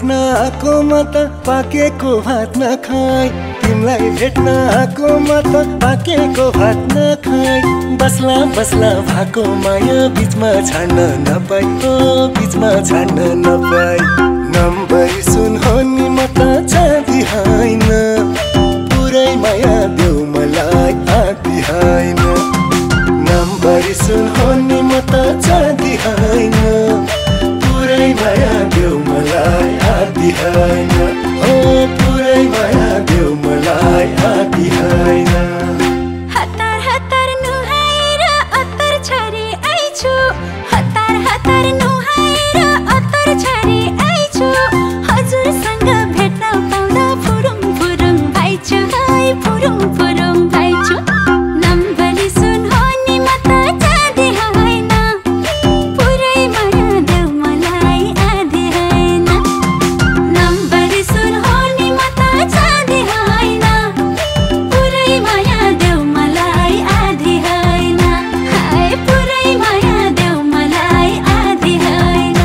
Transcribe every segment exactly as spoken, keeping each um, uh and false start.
भेट्न आएकोमा त पाकेको भात नखाई, तिमीलाई भेट्न आएकोमा त पाकेको भात नखाई। बस्ला बस्ला भएको माया बिचमा छाड्न नपाई, ओ बिचमा छाड्न नपाई। नम्बरी सुन हो नि म त चाँदी होइन, पुरै माया देऊ मलाई आदि होइन। नम्बरी सुन हो नि म त चाँदी होइन, पुरै माया देऊ मलाई आदि होइन, ओ पुरै माया देऊ मलाई आदि होइन। हतार हतार नुहाएर अत्तर छरी आइछु, हतार हतार नुहाएर अत्तर छरी आइछु। हजुरसँग भेट्न पाउँदा फुरुङ फुरुङ भाइछु, है फुरुङ फुरुङ भाइछु। नम्बरी सुन हो नि म त चाँदी होइन, पुरै माया देऊ मलाई आदि होइन। नम्बरी सुन हो नि म त चाँदी होइन, पुरै माया देऊ मलाई आदि होइन, हाय पुरै माया देऊ मलाई आदि होइन।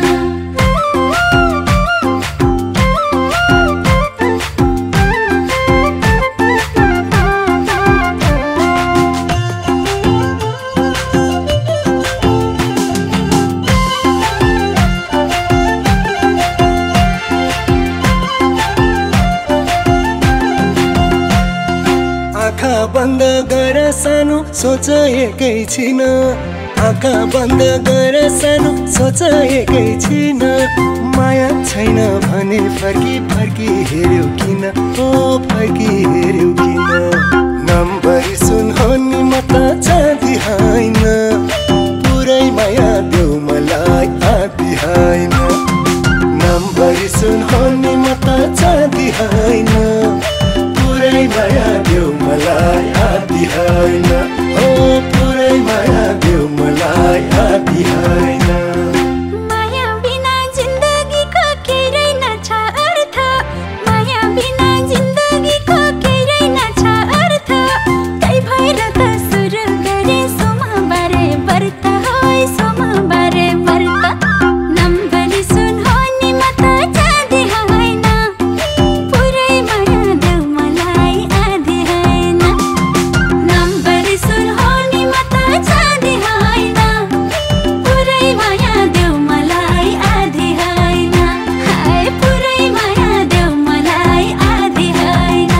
आँखा बन्द गर सानो सोचेकै छिन, आँखा बन्द गर सानो सोचेकै छिन। माया छैन भने फर्की फर्की हेर्यौ किन, ओ फर्की हेर्यौ किन। नम्बरी सुन हो नि म त चाँदी होइन, पुरै माया देऊ मलाई आदि होइन। नम्बरी सुन हो नि म त चाँदी होइन, पुरै माया देऊ मलाई आदि होइन, ओ पुरै माया देऊ मलाई आदि होइन। माया बिना जिन्दगीको केही रहेन छ अर्थ, माया बिना जिन्दगीको केही रहेन छ अर्थ। त्यही भएर त सुरु गरे सोमबारे व्रत, है सोमबारे व्रत। नम्बरी सुन हो नि म त चाँदी होइन, पुरै माया देऊ मलाई आदि होइन। नम्बरी सुन हो नि म त चाँदी होइन, पुरै माया देऊ मलाई आदि होइन, हाय पुरै माया देऊ मलाई आदि होइन।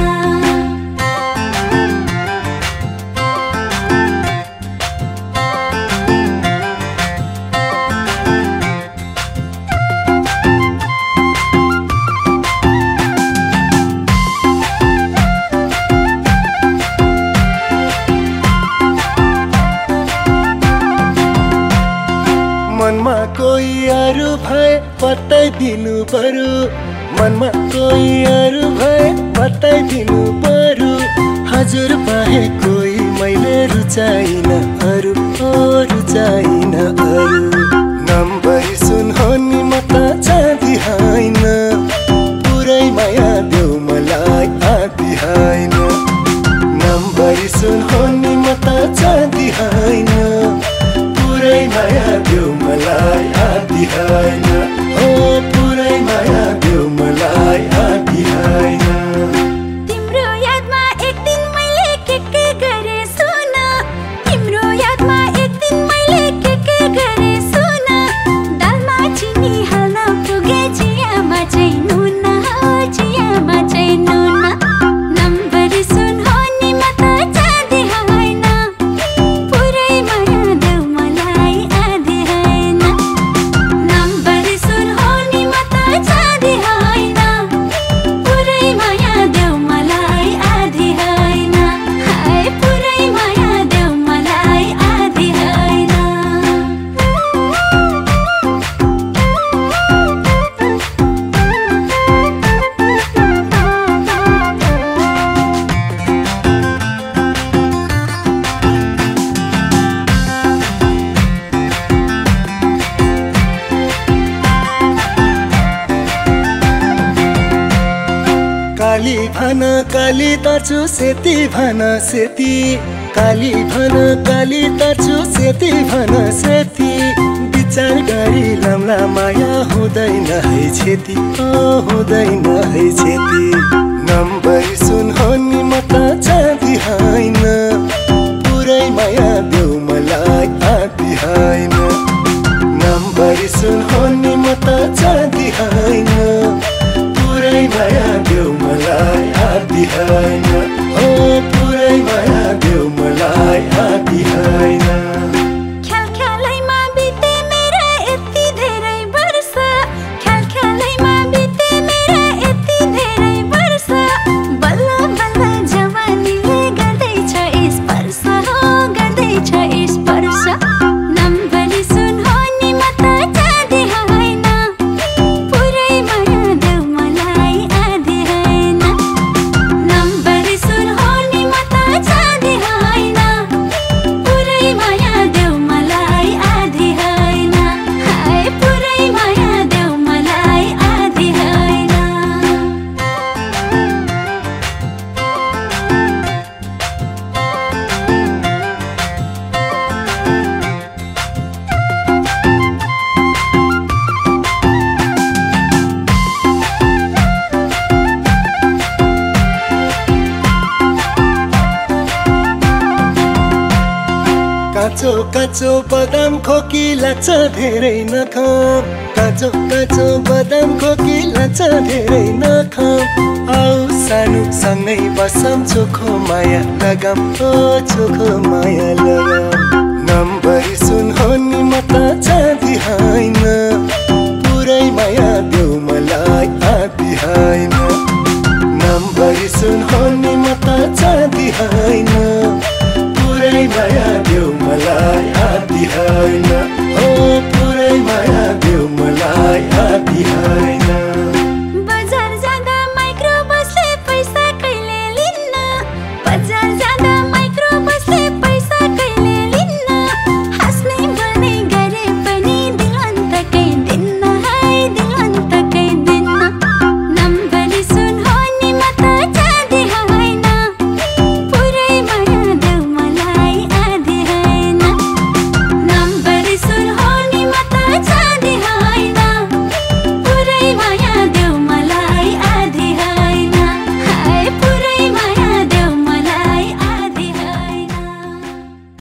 मनमा कोही अरू भए बताइदिनु पर्यो, मनमा कोही अरू भए बताइदिनु पर्यो। हजुर बाहे कोही मैले रुचाइन अरू, ओ रुचाइन अरू। नम्बरी सुन हो नि म त चाँदी होइन, पुरै माया देऊ मलाई आदि होइन। नम्बरी सुन हो नि म त चाँदी होइन, पुरै माया देऊ मलाई आदि होइन, ओ पुरै माया देऊ मलाई आदि होइन। तिम्रो यादमा एक दिन मैले के के गरे सुन, तिम्रो यादमा एक दिन मैले के के गरे सुन। दालमा चिनी हाल्न पुगे चियामा चाहिँ नुन, हो चियामा चाहिँ नुन। नम्बरी सुन हो नि म त चाँदी होइन, पुरै माया देऊ मलाई आदि होइन। नम्बरी सुन हो नि म त चाँदी होइन, पुरै माया देऊ मलाई आदि होइन, हाय पुरै माया देऊ मलाई आदि होइन। काली भन काली तर्छु सेती भन सेती, काली भन काली तर्छु सेती भन सेती। विचार गरी लाम्ला माया हुँदैन है क्षति ओ हुँदैन है क्षति नम्बरी सुन हो नि म त चाँदी होइन पुरै माया देऊ मलाई आदि होइन नम्बरी सुन हो नि म त चाँदी होइन पुरै माया देऊ मलाई आदि होइन ओ पुरै माया देऊ मलाई आदि होइन काँचो काँचो बदाम खोकी लाग्छ धेरै नखाम काँचो काँचो बदाम खोकी लाग्छ धेरै नखाम आऊ सानो सँगै बसम चोखो माया लगाम ओ चोखो माया लगाम नम्बरी सुन हो नि म त चाँदी होइन पुरै माया देऊ